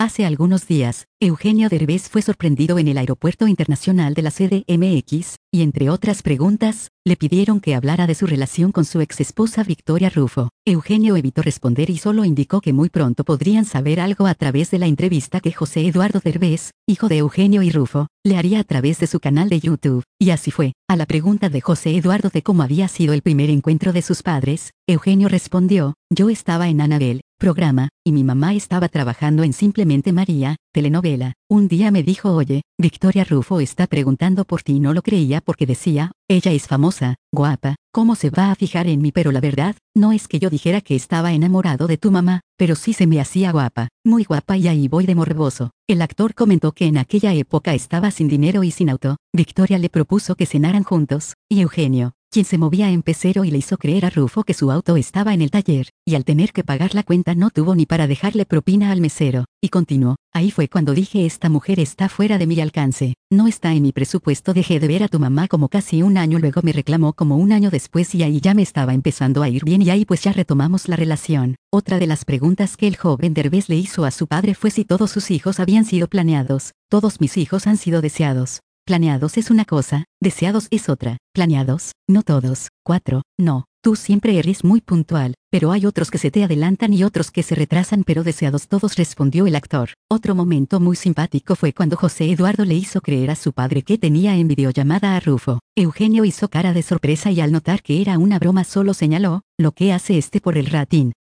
Hace algunos días, Eugenio Derbez fue sorprendido en el Aeropuerto Internacional de la CDMX, y entre otras preguntas, le pidieron que hablara de su relación con su ex esposa Victoria Rufo. Eugenio evitó responder y solo indicó que muy pronto podrían saber algo a través de la entrevista que José Eduardo Derbez, hijo de Eugenio y Rufo, le haría a través de su canal de YouTube. Y así fue. A la pregunta de José Eduardo de cómo había sido el primer encuentro de sus padres, Eugenio respondió: yo estaba en Anabel, programa, y mi mamá estaba trabajando en Simplemente María, telenovela. Un día me dijo: oye, Victoria Rufo está preguntando por ti, y no lo creía porque decía, ella es famosa, guapa, ¿cómo se va a fijar en mí? Pero la verdad, no es que yo dijera que estaba enamorado de tu mamá, pero sí se me hacía guapa, muy guapa, y ahí voy de morboso. El actor comentó que en aquella época estaba sin dinero y sin auto. Victoria le propuso que cenaran juntos, y Eugenio, quien se movía en pecero y le hizo creer a Rufo que su auto estaba en el taller, y al tener que pagar la cuenta no tuvo ni para dejarle propina al mesero, y continuó: ahí fue cuando dije, esta mujer está fuera de mi alcance, no está en mi presupuesto. Dejé de ver a tu mamá como casi un año, luego me reclamó como un año después y ahí ya me estaba empezando a ir bien, y ahí pues ya retomamos la relación. Otra de las preguntas que el joven Derbez le hizo a su padre fue si todos sus hijos habían sido planeados. Todos mis hijos han sido deseados. Planeados es una cosa, deseados es otra. Planeados, no todos. 4. No, tú siempre eres muy puntual, pero hay otros que se te adelantan y otros que se retrasan, pero deseados todos, respondió el actor. Otro momento muy simpático fue cuando José Eduardo le hizo creer a su padre que tenía en videollamada a Rufo. Eugenio hizo cara de sorpresa y al notar que era una broma solo señaló: lo que hace este por el ratín.